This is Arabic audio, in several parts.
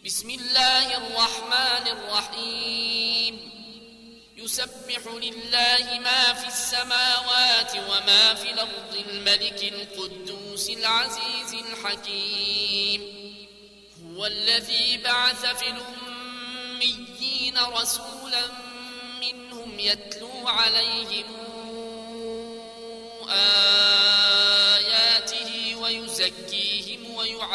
بسم الله الرحمن الرحيم يسبح لله ما في السماوات وما في الأرض الملك القدوس العزيز الحكيم هو الذي بعث في الأميين رسولا منهم يتلو عليهم آياته ويزكيهم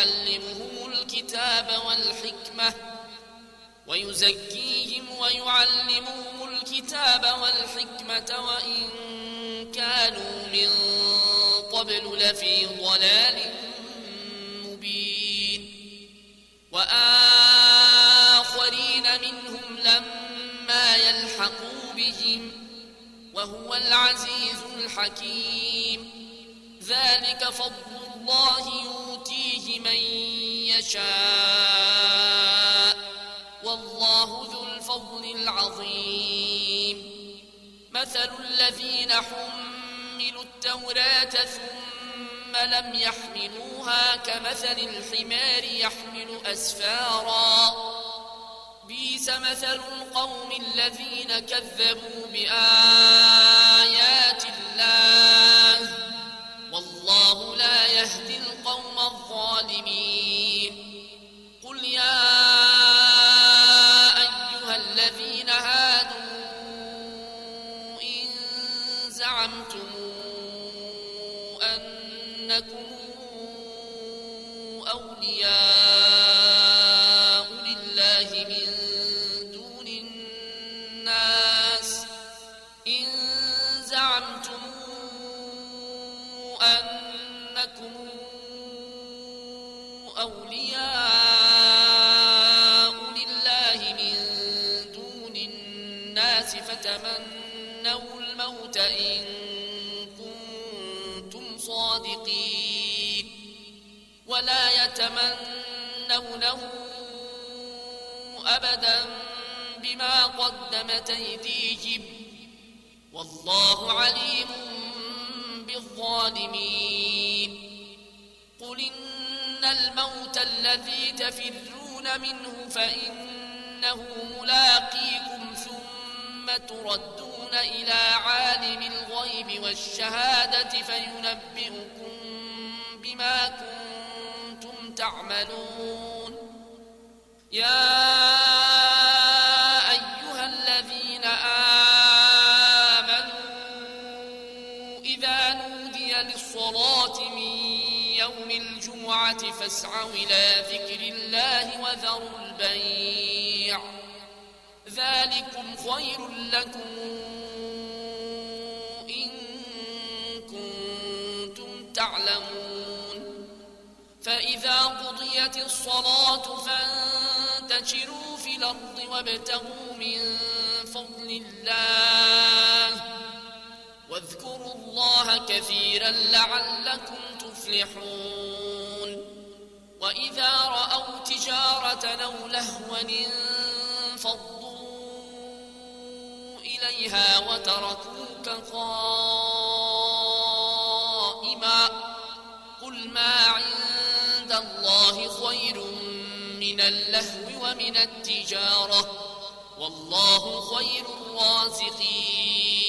ويعلمهم الكتاب والحكمة وإن كانوا من قبل لفي ضلال مبين وآخرين منهم لما يلحقوا بهم وهو العزيز الحكيم ذلك فضل الله يؤتيه من يشاء والله ذو الفضل العظيم مثل الذين حملوا التوراة ثم لم يحملوها كمثل الحمار يحمل أسفارا بئس مثل القوم الذين كذبوا بآيات الله والله لا يهدي القوم الظالمين قل يا أيها الذين هادوا إن زعمتم أنكم أولياء لله من دون الناس فتمنوا الموت إن كنتم صادقين ولا يتمنونه أبدا بما قدمت أيديهم والله عليم بالظالمين قل إن الموت الذي تفرون منه فإنه ملاقيكم ثم تردون إلى عالم الغيب والشهادة فينبئكم بما كنتم تعملون يا أيها الذين آمنوا إذا نودي للصلاة من يوم الجمعة فاسعوا إلى ذكر الله وذروا البيع ذلكم خير لكم إن كنتم تعلمون فإذا قضيت الصلاة فانتشروا في الأرض وابتغوا من فضل الله واذكروا الله كثيرا لعلكم تفلحون وإذا رأوا تجارة أو لهوا انفضوا إليها وتركوك قائما قل ما عند الله خير من اللهو ومن التجارة والله خير الرازقين